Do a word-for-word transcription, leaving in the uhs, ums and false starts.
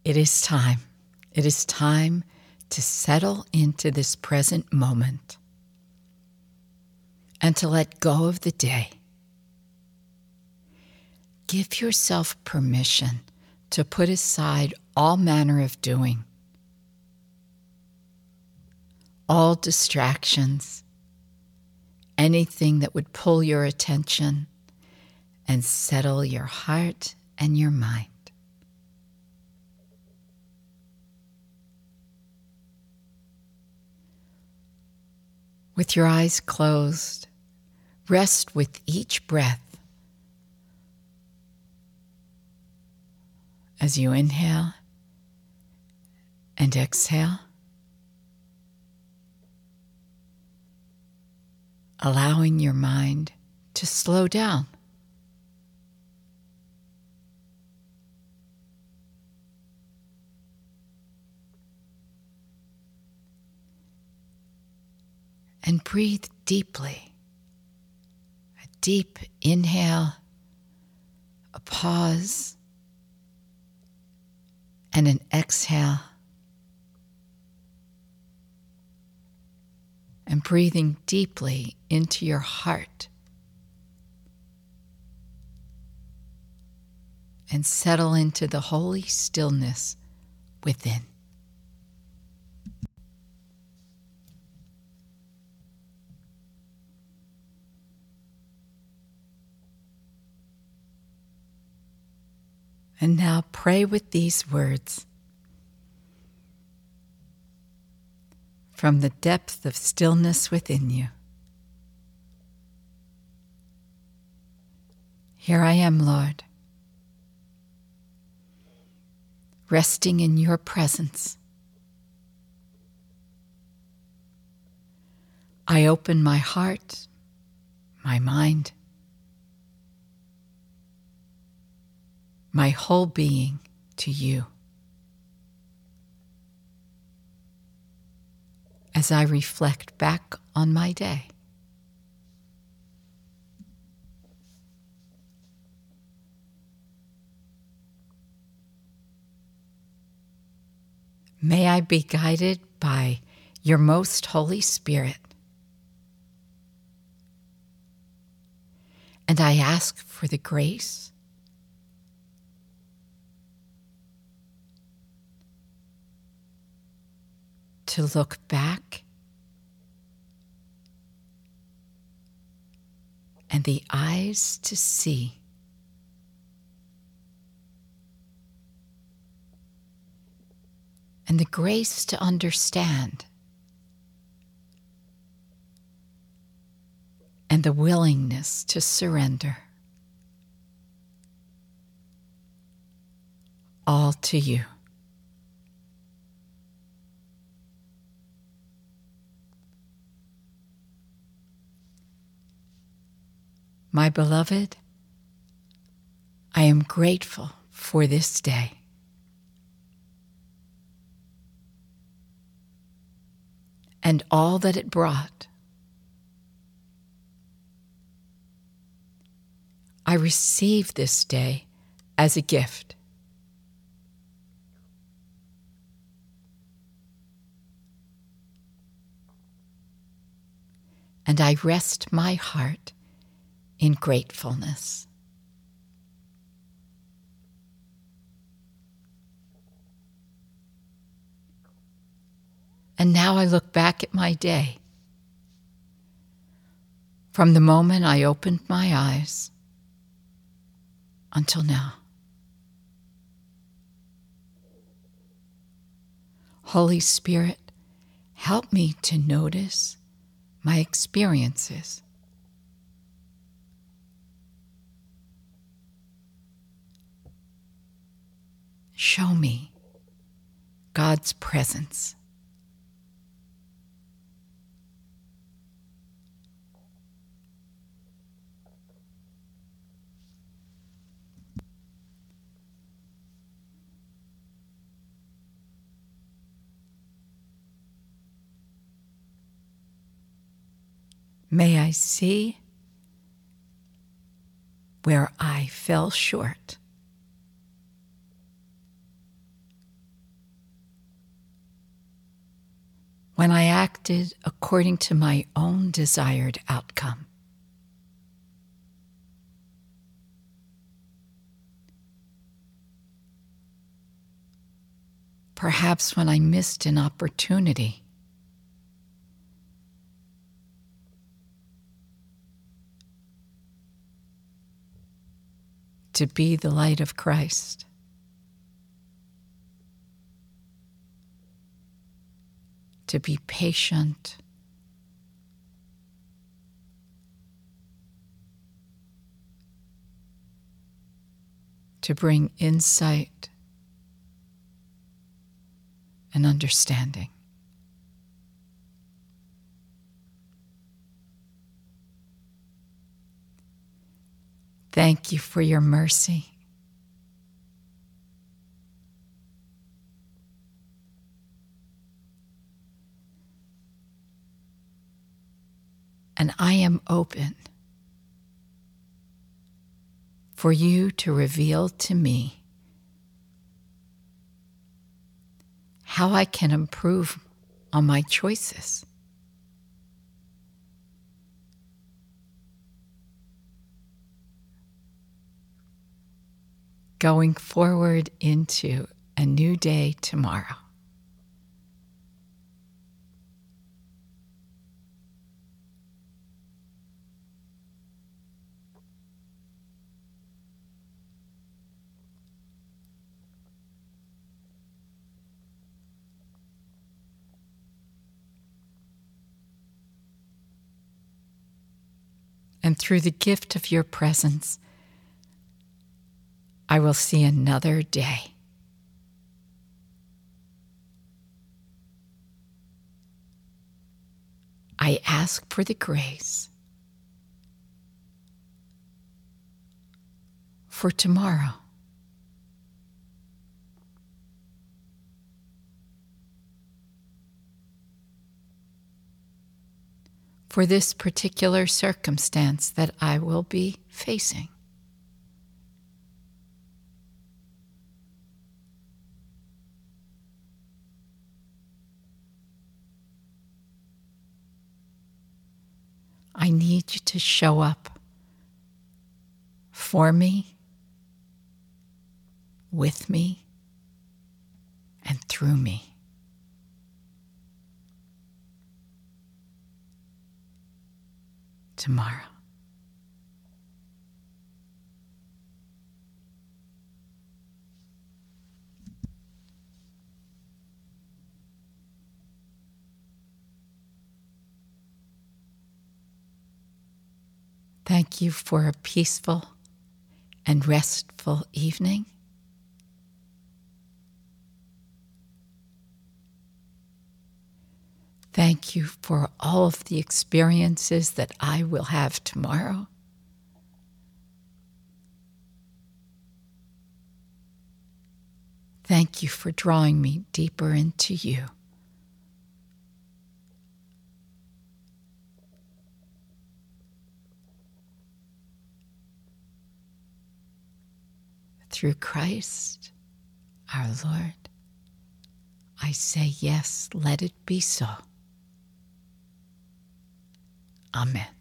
It is time. It is time to settle into this present moment and to let go of the day. Give yourself permission to put aside all manner of doing, all distractions, anything that would pull your attention, and settle your heart and your mind. With your eyes closed, rest with each breath as you inhale and exhale, allowing your mind to slow down. And breathe deeply. A deep inhale, a pause, and an exhale. And breathing deeply into your heart. And settle into the holy stillness within. And now pray with these words. From the depth of stillness within you. Here I am, Lord, resting in your presence. I open my heart, my mind, my whole being to you. As I reflect back on my day. May I be guided by your most Holy Spirit. And I ask for the grace to look back and the eyes to see. And the grace to understand. And the willingness to surrender. All to you. My beloved, I am grateful for this day. And all that it brought. I receive this day as a gift. And I rest my heart in gratefulness. And now I look back at my day. From the moment I opened my eyes until now. Holy Spirit, help me to notice my experiences. Show me God's presence. May I see where I fell short. when I acted according to my own desired outcome. Perhaps when I missed an opportunity to be the light of Christ. To be patient. To bring insight and understanding. Thank you for your mercy. And I am open for you to reveal to me how I can improve on my choices. Going forward into a new day tomorrow. And through the gift of your presence, I will see another day. I ask for the grace for tomorrow. For this particular circumstance that I will be facing. I need you to show up for me, with me, and through me. Tomorrow. Thank you for a peaceful and restful evening. Thank you for all of the experiences that I will have tomorrow. Thank you for drawing me deeper into you. Through Christ, our Lord, I say yes, let it be so. Amen.